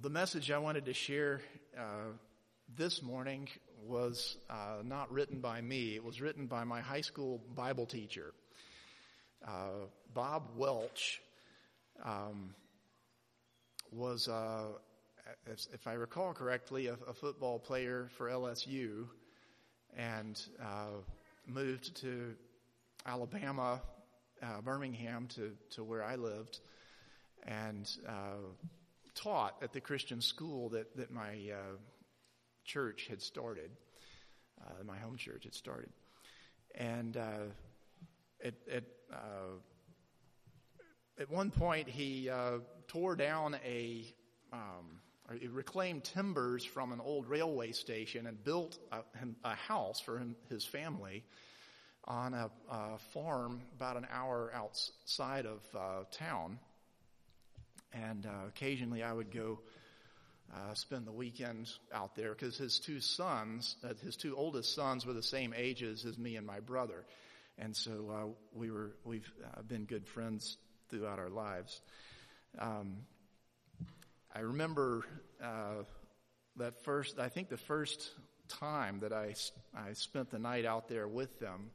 The message I wanted to share this morning was not written by me. It was written by my high school Bible teacher, Bob Welch. Was, if I recall correctly, a football player for LSU, and moved to Alabama, Birmingham, to where I lived, and taught at the Christian school that my church had started, my home church had started. And at one point, he tore down he reclaimed timbers from an old railway station and built a house for his family on a farm about an hour outside of town. And occasionally I would go spend the weekend out there because his two oldest sons were the same ages as me and my brother. And so we've been good friends throughout our lives. I remember the first time that I spent the night out there with them,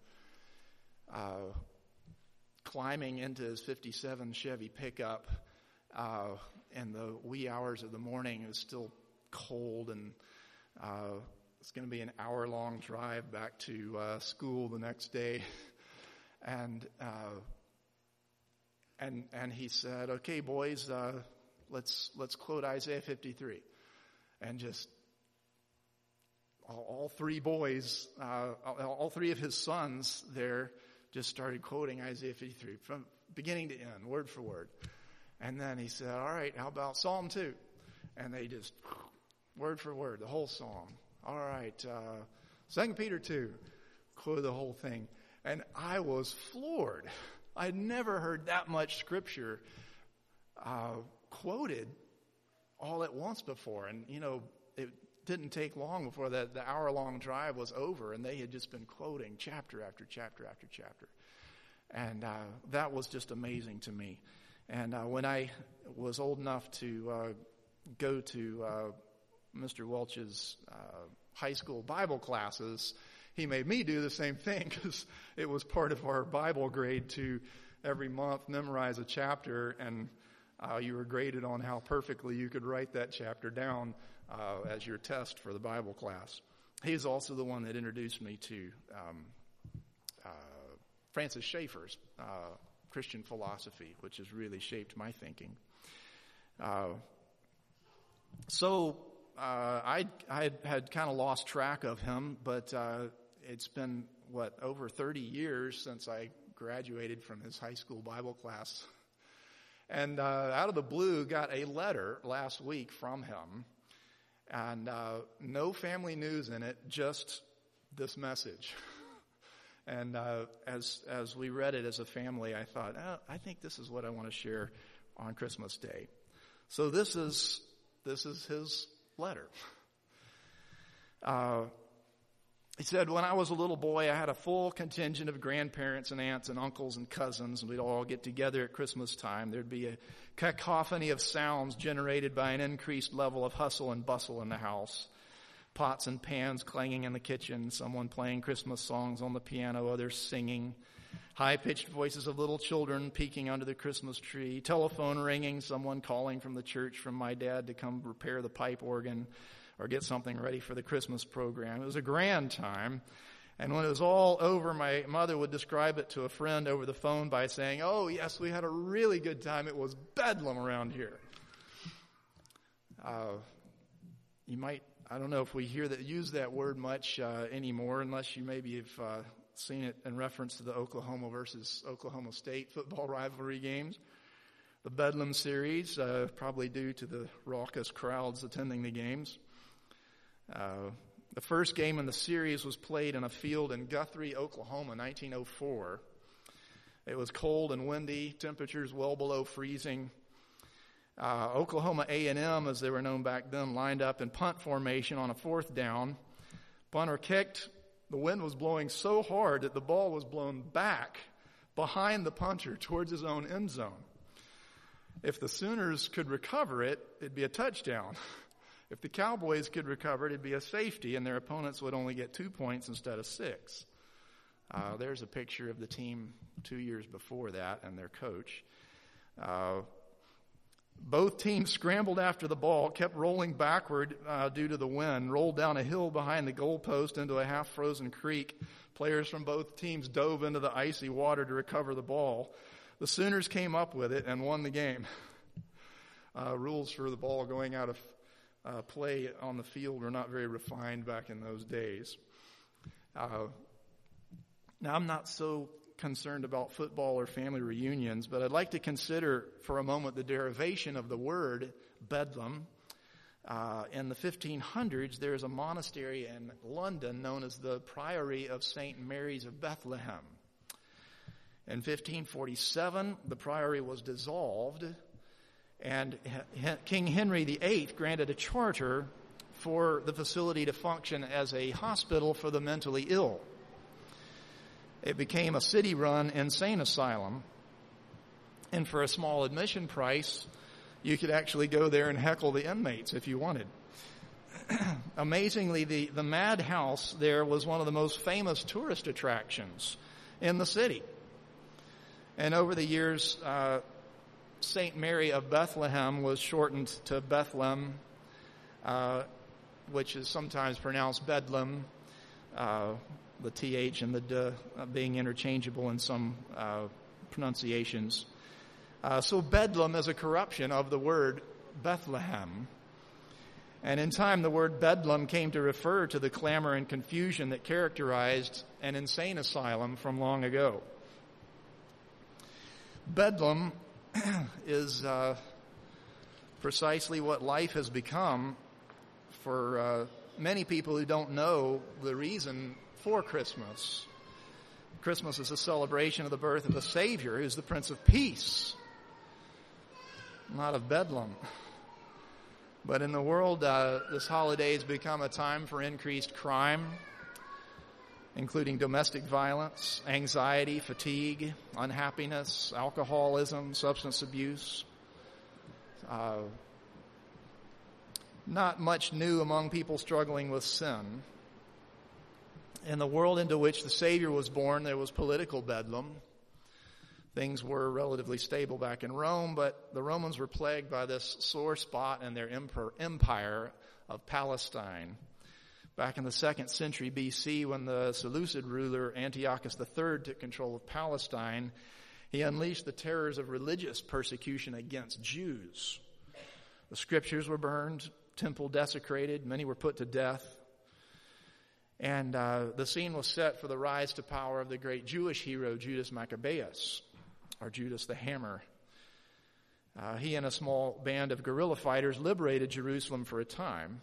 climbing into his 57 Chevy pickup in the wee hours of the morning. It was still cold, and it's going to be an hour-long drive back to school the next day. And he said, "Okay, boys, let's quote Isaiah 53." And just all three boys, all three of his sons there just started quoting Isaiah 53 from beginning to end, word for word. And then he said, "All right, how about Psalm 2?" And they just, word for word, the whole psalm. "All right, 2 Peter 2, quoted the whole thing." And I was floored. I'd never heard that much scripture quoted all at once before. And, it didn't take long before the hour-long drive was over, and they had just been quoting chapter after chapter after chapter. And that was just amazing to me. And when I was old enough to go to Mr. Welch's high school Bible classes, he made me do the same thing because it was part of our Bible grade to every month memorize a chapter, and you were graded on how perfectly you could write that chapter down as your test for the Bible class. He's also the one that introduced me to Francis Schaeffer's Christian philosophy, which has really shaped my thinking. So I had kind of lost track of him, but it's been, over 30 years since I graduated from his high school Bible class. And out of the blue, got a letter last week from him. And no family news in it, just this message. And as we read it as a family, I thought, I think this is what I want to share on Christmas Day. So this is his letter. He said, "When I was a little boy, I had a full contingent of grandparents and aunts and uncles and cousins, and we'd all get together at Christmas time. There'd be a cacophony of sounds generated by an increased level of hustle and bustle in the house. Pots and pans clanging in the kitchen, someone playing Christmas songs on the piano, others singing, high-pitched voices of little children peeking under the Christmas tree, telephone ringing, someone calling from the church from my dad to come repair the pipe organ or get something ready for the Christmas program. It was a grand time. And when it was all over, my mother would describe it to a friend over the phone by saying, 'Oh, yes, we had a really good time. It was bedlam around here.'" I don't know if we use that word much anymore, unless you maybe have seen it in reference to the Oklahoma versus Oklahoma State football rivalry games. The Bedlam series, probably due to the raucous crowds attending the games. The first game in the series was played in a field in Guthrie, Oklahoma, 1904. It was cold and windy, temperatures well below freezing. Oklahoma A&M, as they were known back then, lined up in punt formation on a fourth down. Punter kicked. The wind was blowing so hard that the ball was blown back behind the punter towards his own end zone. If the Sooners could recover it, it'd be a touchdown. If the Cowboys could recover it, it'd be a safety, and their opponents would only get 2 points instead of 6. There's a picture of the team 2 years before that and their coach. Both teams scrambled after the ball, kept rolling backward due to the wind, rolled down a hill behind the goalpost into a half-frozen creek. Players from both teams dove into the icy water to recover the ball. The Sooners came up with it and won the game. Rules for the ball going out of play on the field were not very refined back in those days. Now, I'm not so concerned about football or family reunions, but I'd like to consider for a moment the derivation of the word Bedlam. In the 1500s, there is a monastery in London known as the Priory of St. Mary's of Bethlehem. In 1547, the priory was dissolved, and King Henry VIII granted a charter for the facility to function as a hospital for the mentally ill. It became a city-run insane asylum, and for a small admission price, you could actually go there and heckle the inmates if you wanted. Amazingly, the madhouse there was one of the most famous tourist attractions in the city. And over the years, St. Mary of Bethlehem was shortened to Bethlehem, which is sometimes pronounced Bedlam, the TH and the D being interchangeable in some pronunciations. So Bedlam is a corruption of the word Bethlehem. And in time, the word Bedlam came to refer to the clamor and confusion that characterized an insane asylum from long ago. Bedlam is precisely what life has become for many people who don't know the reason for Christmas. Christmas is a celebration of the birth of the Savior, who's the Prince of Peace, not of Bedlam. But in the world, this holiday has become a time for increased crime, including domestic violence, anxiety, fatigue, unhappiness, alcoholism, substance abuse. Not much new among people struggling with sin. In the world into which the Savior was born, there was political bedlam. Things were relatively stable back in Rome, but the Romans were plagued by this sore spot in their empire of Palestine. Back in the 2nd century BC, when the Seleucid ruler Antiochus III took control of Palestine, he unleashed the terrors of religious persecution against Jews. The scriptures were burned, temple desecrated, many were put to death. And the scene was set for the rise to power of the great Jewish hero Judas Maccabeus, or Judas the Hammer. He and a small band of guerrilla fighters liberated Jerusalem for a time.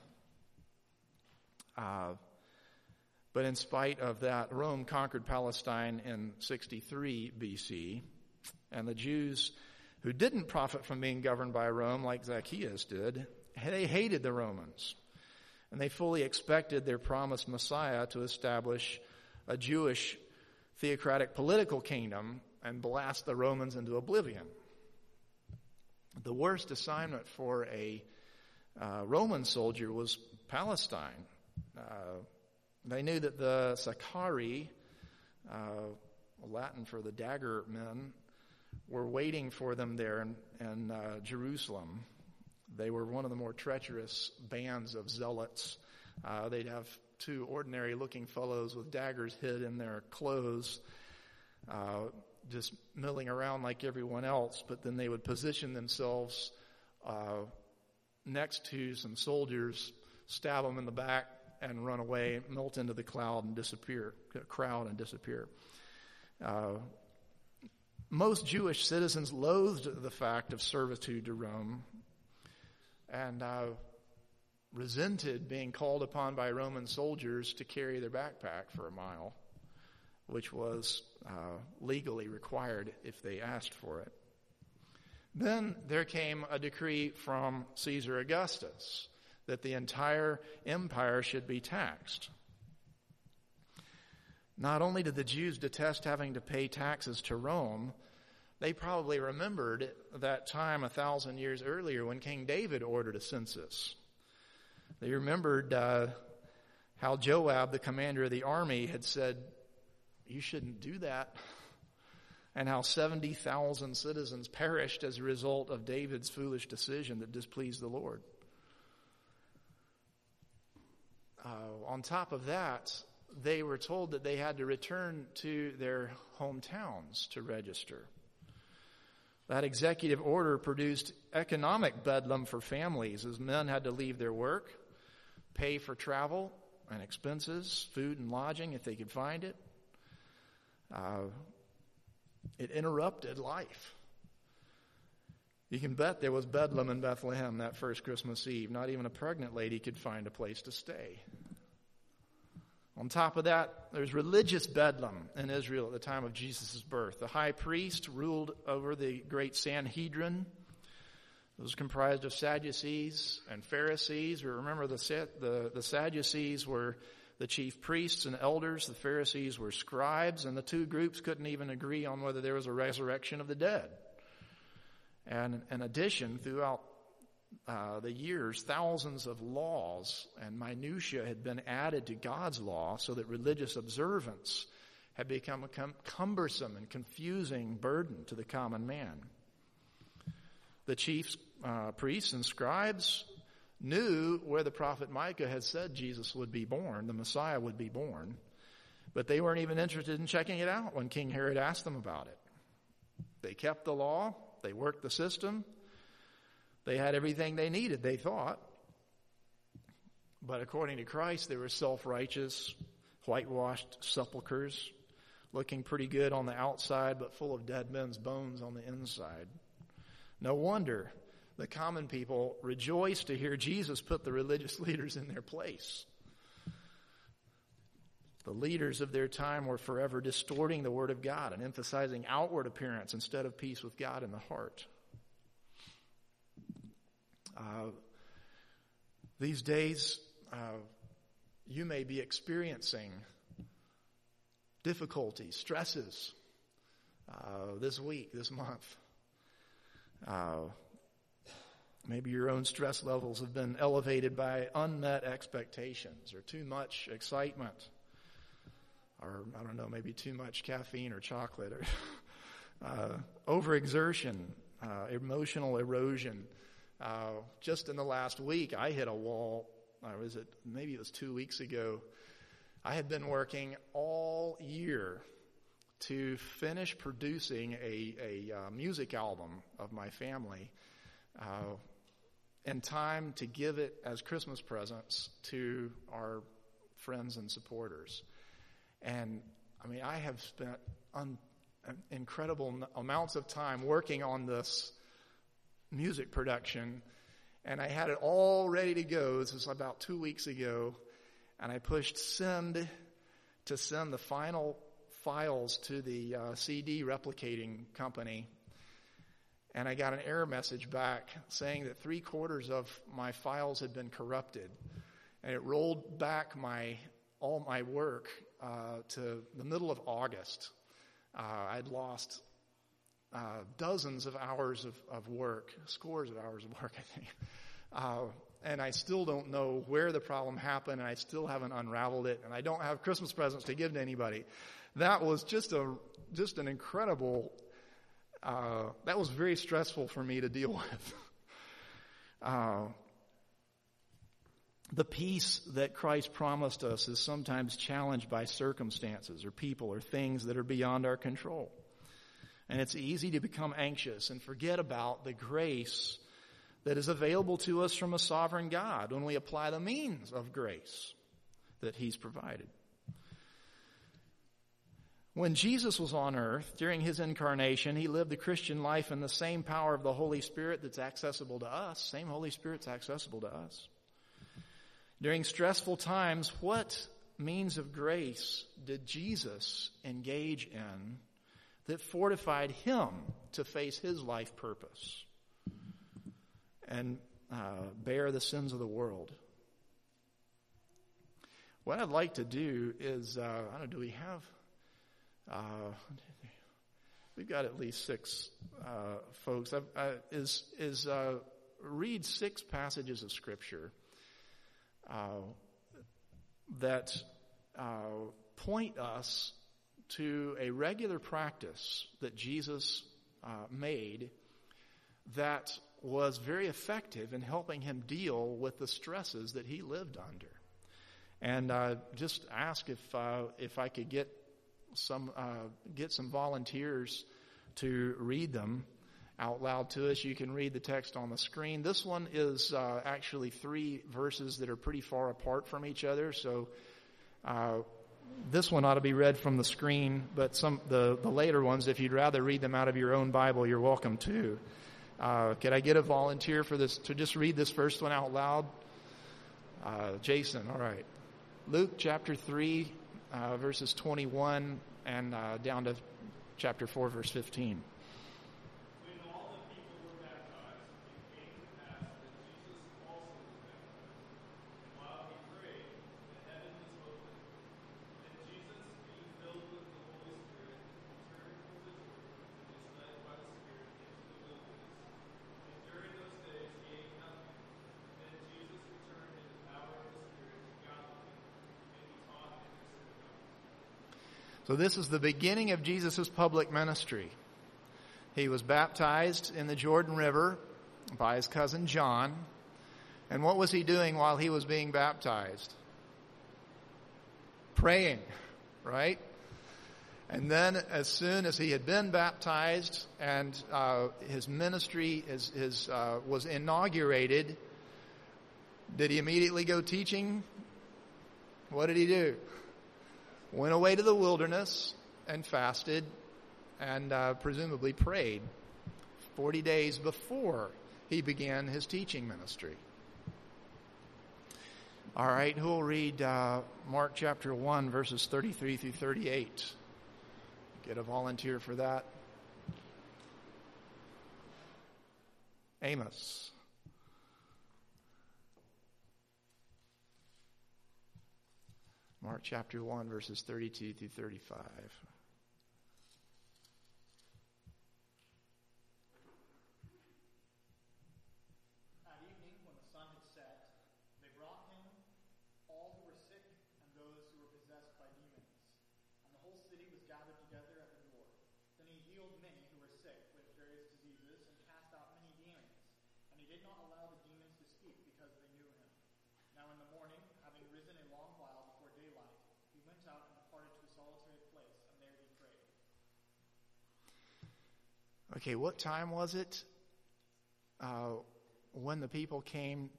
But in spite of that, Rome conquered Palestine in 63 BC, and the Jews who didn't profit from being governed by Rome, like Zacchaeus did, they hated the Romans. And they fully expected their promised Messiah to establish a Jewish theocratic political kingdom and blast the Romans into oblivion. The worst assignment for a Roman soldier was Palestine. They knew that the Sicarii, Latin for the dagger men, were waiting for them there in Jerusalem. They were one of the more treacherous bands of zealots. They'd have 2 ordinary-looking fellows with daggers hid in their clothes, just milling around like everyone else, but then they would position themselves next to some soldiers, stab them in the back, and run away, melt into the crowd and disappear. Most Jewish citizens loathed the fact of servitude to Rome and resented being called upon by Roman soldiers to carry their backpack for a mile, which was legally required if they asked for it. Then there came a decree from Caesar Augustus that the entire empire should be taxed. Not only did the Jews detest having to pay taxes to Rome, They probably remembered that time 1,000 years earlier when King David ordered a census. They remembered how Joab, the commander of the army, had said, "You shouldn't do that," and how 70,000 citizens perished as a result of David's foolish decision that displeased the Lord. On top of that, they were told that they had to return to their hometowns to register. That executive order produced economic bedlam for families as men had to leave their work, pay for travel and expenses, food and lodging if they could find it. It interrupted life. You can bet there was bedlam in Bethlehem that first Christmas Eve. Not even a pregnant lady could find a place to stay. On top of that, there's religious bedlam in Israel at the time of Jesus' birth. The high priest ruled over the great Sanhedrin. It was comprised of Sadducees and Pharisees. Remember, the Sadducees were the chief priests and elders. The Pharisees were scribes, and the two groups couldn't even agree on whether there was a resurrection of the dead. And in addition, throughout the years, thousands of laws and minutiae had been added to God's law so that religious observance had become a cumbersome and confusing burden to the common man. The chief priests and scribes knew where the prophet Micah had said Jesus would be born, the Messiah would be born, but they weren't even interested in checking it out when King Herod asked them about it. They kept the law. They worked the system. They had everything they needed, they thought. But according to Christ, they were self-righteous, whitewashed sepulchres, looking pretty good on the outside, but full of dead men's bones on the inside. No wonder the common people rejoiced to hear Jesus put the religious leaders in their place. The leaders of their time were forever distorting the Word of God and emphasizing outward appearance instead of peace with God in the heart. These days, you may be experiencing difficulties, stresses this week, this month. Maybe your own stress levels have been elevated by unmet expectations or too much excitement. Or, I don't know, maybe too much caffeine or chocolate, or overexertion, emotional erosion. Just in the last week, I hit a wall. Maybe it was 2 weeks ago. I had been working all year to finish producing a music album of my family in time to give it as Christmas presents to our friends and supporters. And I have spent incredible amounts of time working on this music production, and I had it all ready to go. This was about 2 weeks ago, and I pushed send to send the final files to the CD replicating company, and I got an error message back saying that 3/4 of my files had been corrupted, and it rolled back all my work to the middle of August. I'd lost dozens of hours of work, scores of hours of work, I think. And I still don't know where the problem happened, and I still haven't unraveled it, and I don't have Christmas presents to give to anybody. That was just an incredible, that was very stressful for me to deal with. The peace that Christ promised us is sometimes challenged by circumstances or people or things that are beyond our control. And it's easy to become anxious and forget about the grace that is available to us from a sovereign God when we apply the means of grace that He's provided. When Jesus was on earth, during His incarnation, He lived the Christian life in the same power of the Holy Spirit that's accessible to us. Same Holy Spirit's accessible to us. During stressful times, what means of grace did Jesus engage in that fortified Him to face His life purpose and bear the sins of the world? What I'd like to do is, do we have... we've got at least 6 folks. Read 6 passages of Scripture that point us to a regular practice that Jesus made that was very effective in helping him deal with the stresses that he lived under. And just ask if I could get some volunteers to read them out loud to us. You can read the text on the screen. This one is actually 3 verses that are pretty far apart from each other, so this one ought to be read from the screen, but the later ones, if you'd rather read them out of your own Bible, you're welcome to. Could I get a volunteer for this to just read this first one out loud? Jason, all right. Luke chapter 3, verses 21 and down to chapter 4, verse 15. So this is the beginning of Jesus' public ministry. He was baptized in the Jordan River by his cousin John. And what was he doing while he was being baptized? Praying, right? And then as soon as he had been baptized and his ministry was inaugurated, did he immediately go teaching? What did he do? Went away to the wilderness and fasted and presumably prayed 40 days before he began his teaching ministry. All right, who will read Mark chapter 1, verses 33 through 38? Get a volunteer for that. Amos. Mark chapter 1, verses 32 through 35. At evening, when the sun had set, they brought him all who were sick and those who were possessed by demons. And the whole city was gathered together at the door. Then he healed many who were sick with various diseases and cast out many demons. And he did not allow the demons to speak because they knew him. Now in the morning, having risen a long while before daylight, he went out and departed to a solitary place, and there he prayed. Okay, what time was it when the people came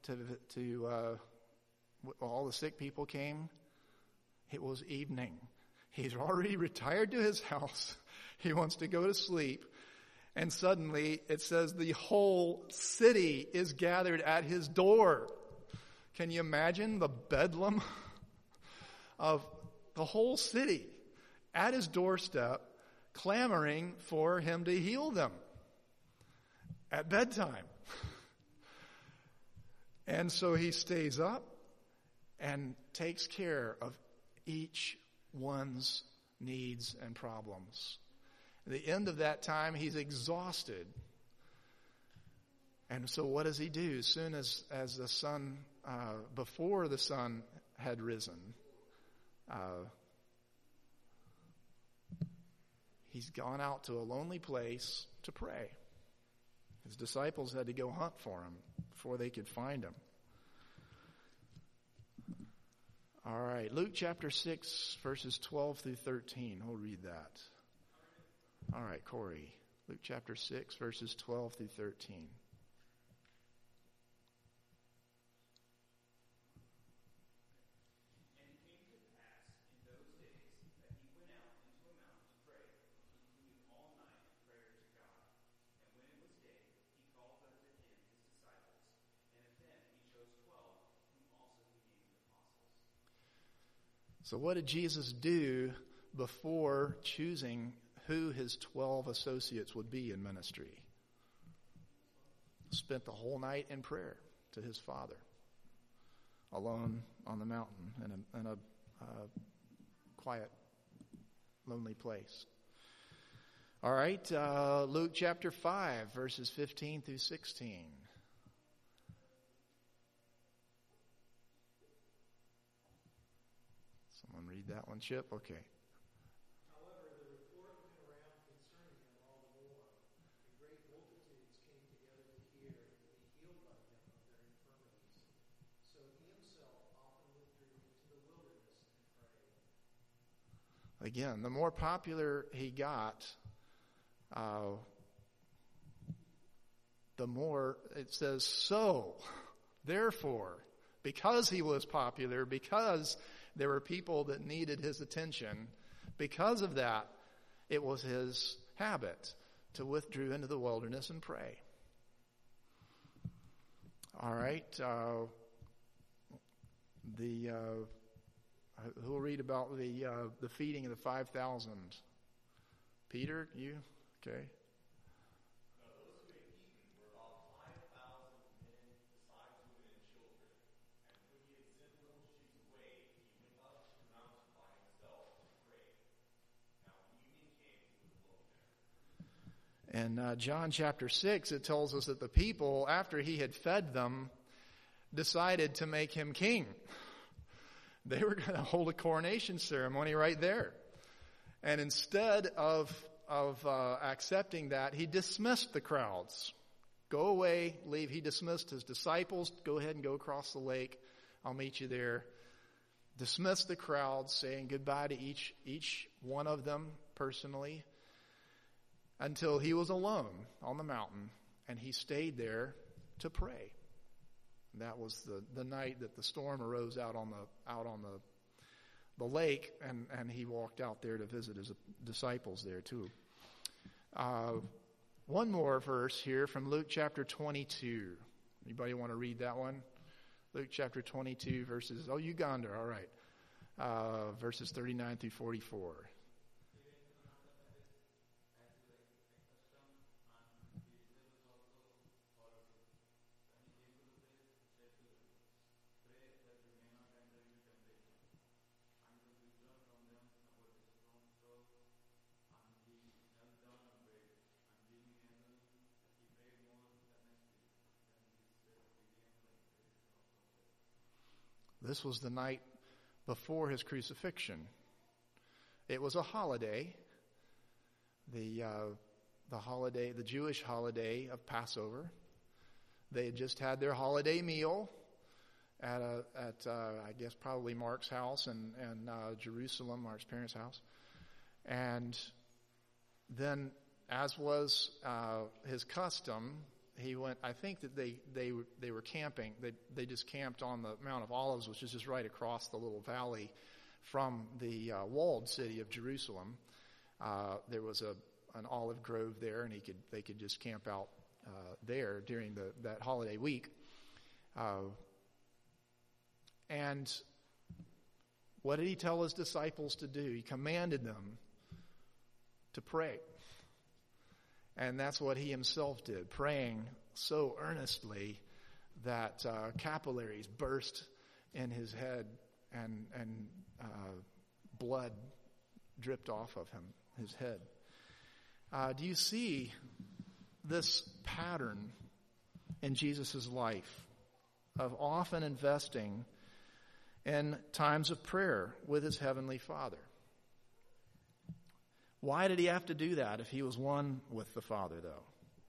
all the sick people came? It was evening. He's already retired to his house. He wants to go to sleep. And suddenly it says the whole city is gathered at his door. Can you imagine the bedlam of the whole city at his doorstep clamoring for him to heal them at bedtime? And so he stays up and takes care of each one's needs and problems. At the end of that time, he's exhausted. And so what does he do? As soon as the sun, before the sun had risen, he's gone out to a lonely place to pray. His disciples had to go hunt for him before they could find him. All right, Luke chapter 6, verses 12 through 13. We'll read that. All right, Corey. Luke chapter 6, verses 12 through 13. So what did Jesus do before choosing who his 12 associates would be in ministry? Spent the whole night in prayer to his Father, alone on the mountain in a quiet, lonely place. All right, Luke chapter 5, verses 15 through 16. Someone read that one, Chip? Okay. However, the report went around concerning him all the more. The great multitudes came together to hear and to be healed by him of their infirmities. So he himself often withdrew into the wilderness and prayed. Again, the more popular he got, the more it says, so, therefore, because he was popular, because there were people that needed his attention, because of that, it was his habit to withdraw into the wilderness and pray. All right, who will read about the feeding of the 5,000? Peter, you? Okay. Those who had eaten were about 5,000 men, besides women and children. And when he had sent the multitudes away, he went up to the mountain by himself to pray. Now evening came, he was alone there. In John chapter 6, it tells us that the people, after he had fed them, decided to make him king. They were going to hold a coronation ceremony right there. And instead of accepting that, he dismissed the crowds. Go away, leave. He dismissed his disciples. Go ahead and go across the lake. I'll meet you there. Dismissed the crowds, saying goodbye to each one of them personally, until he was alone on the mountain, and he stayed there to pray. That was the night that the storm arose out on the lake, and he walked out there to visit his disciples there too. One more verse here from Luke chapter 22. Anybody want to read that one? Luke chapter 22 verses, Uganda, all right. Verses 39 through 44. This was the night before his crucifixion. It was a holiday, the Jewish holiday of Passover. They had just had their holiday meal at I guess probably Mark's house and Jerusalem, Mark's parents' house. And then, as was his custom, he went. I think that they were camping. They just camped on the Mount of Olives, which is just right across the little valley from the walled city of Jerusalem. There was an olive grove there, and they could just camp out there during that holiday week. And what did he tell his disciples to do? He commanded them to pray. And that's what he himself did, praying so earnestly that capillaries burst in his head and blood dripped off of his head. Do you see this pattern in Jesus' life of often investing in times of prayer with his heavenly Father? Why did he have to do that if he was one with the Father, though?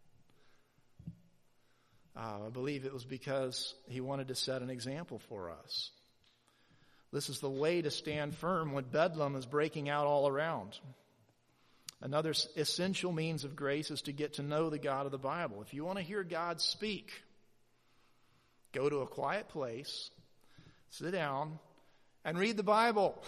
I believe it was because he wanted to set an example for us. This is the way to stand firm when bedlam is breaking out all around. Another essential means of grace is to get to know the God of the Bible. If you want to hear God speak, go to a quiet place, sit down, and read the Bible.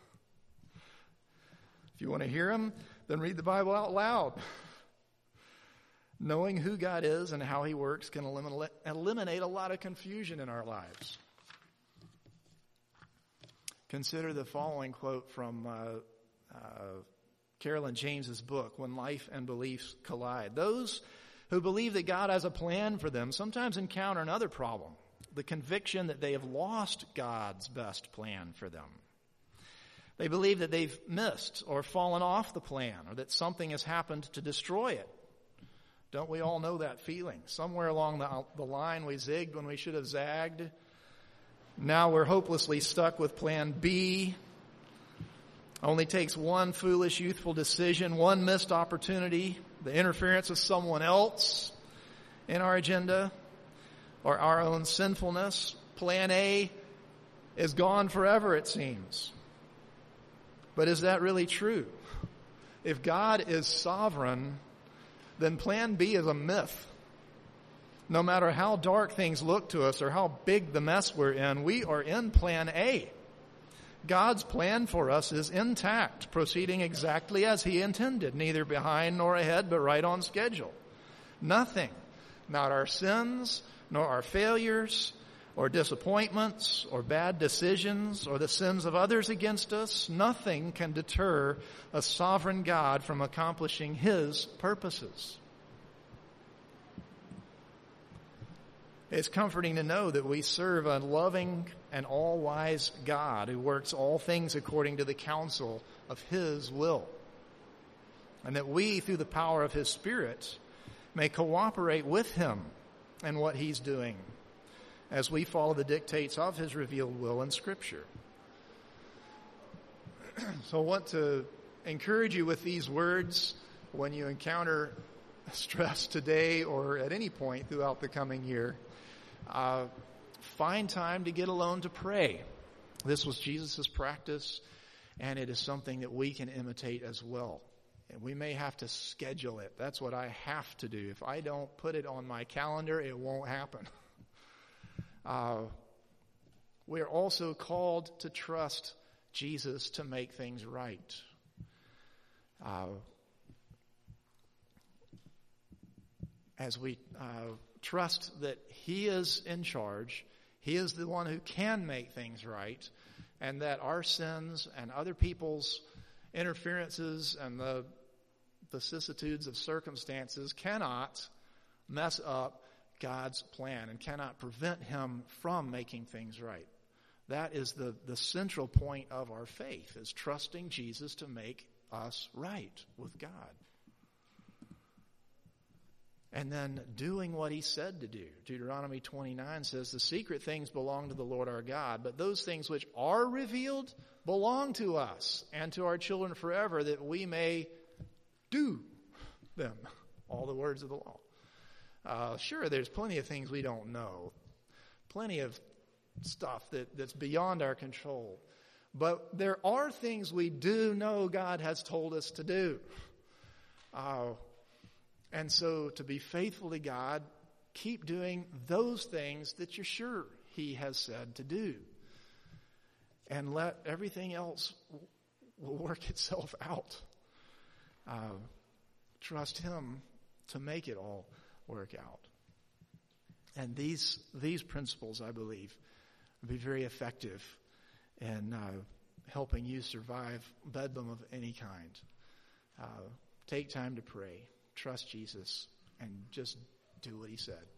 If you want to hear him, then read the Bible out loud. Knowing who God is and how he works can eliminate a lot of confusion in our lives. Consider the following quote from Carolyn James's book, When Life and Beliefs Collide. Those who believe that God has a plan for them sometimes encounter another problem, the conviction that they have lost God's best plan for them. They believe that they've missed or fallen off the plan, or that something has happened to destroy it. Don't we all know that feeling? Somewhere along the line we zigged when we should have zagged. Now we're hopelessly stuck with plan B. Only takes one foolish, youthful decision, one missed opportunity, the interference of someone else in our agenda, or our own sinfulness. Plan A is gone forever, it seems. But is that really true? If God is sovereign, then plan B is a myth. No matter how dark things look to us or how big the mess we're in, we are in plan A. God's plan for us is intact, proceeding exactly as He intended, neither behind nor ahead, but right on schedule. Nothing, not our sins, nor our failures, or disappointments, or bad decisions, or the sins of others against us, nothing can deter a sovereign God from accomplishing His purposes. It's comforting to know that we serve a loving and all-wise God who works all things according to the counsel of His will. And that we, through the power of His Spirit, may cooperate with Him in what He's doing as we follow the dictates of His revealed will in Scripture. So I want to encourage you with these words when you encounter stress today or at any point throughout the coming year. Find time to get alone to pray. This was Jesus' practice, and it is something that we can imitate as well. And we may have to schedule it. That's what I have to do. If I don't put it on my calendar, it won't happen. We are also called to trust Jesus to make things right. As we trust that He is in charge, He is the one who can make things right, and that our sins and other people's interferences and the vicissitudes of circumstances cannot mess up God's plan and cannot prevent Him from making things right. That is the central point of our faith, is trusting Jesus to make us right with God. And then doing what He said to do. Deuteronomy 29 says, the secret things belong to the Lord our God, but those things which are revealed belong to us and to our children forever, that we may do them. All the words of the law. Sure, there's plenty of things we don't know. Plenty of stuff that's beyond our control. But there are things we do know God has told us to do. And so to be faithful to God, keep doing those things that you're sure He has said to do. And let everything else will work itself out. Trust Him to make it all work out. And these principles, I believe, will be very effective in helping you survive bedlam of any kind. Take time to pray. Trust Jesus and just do what He said.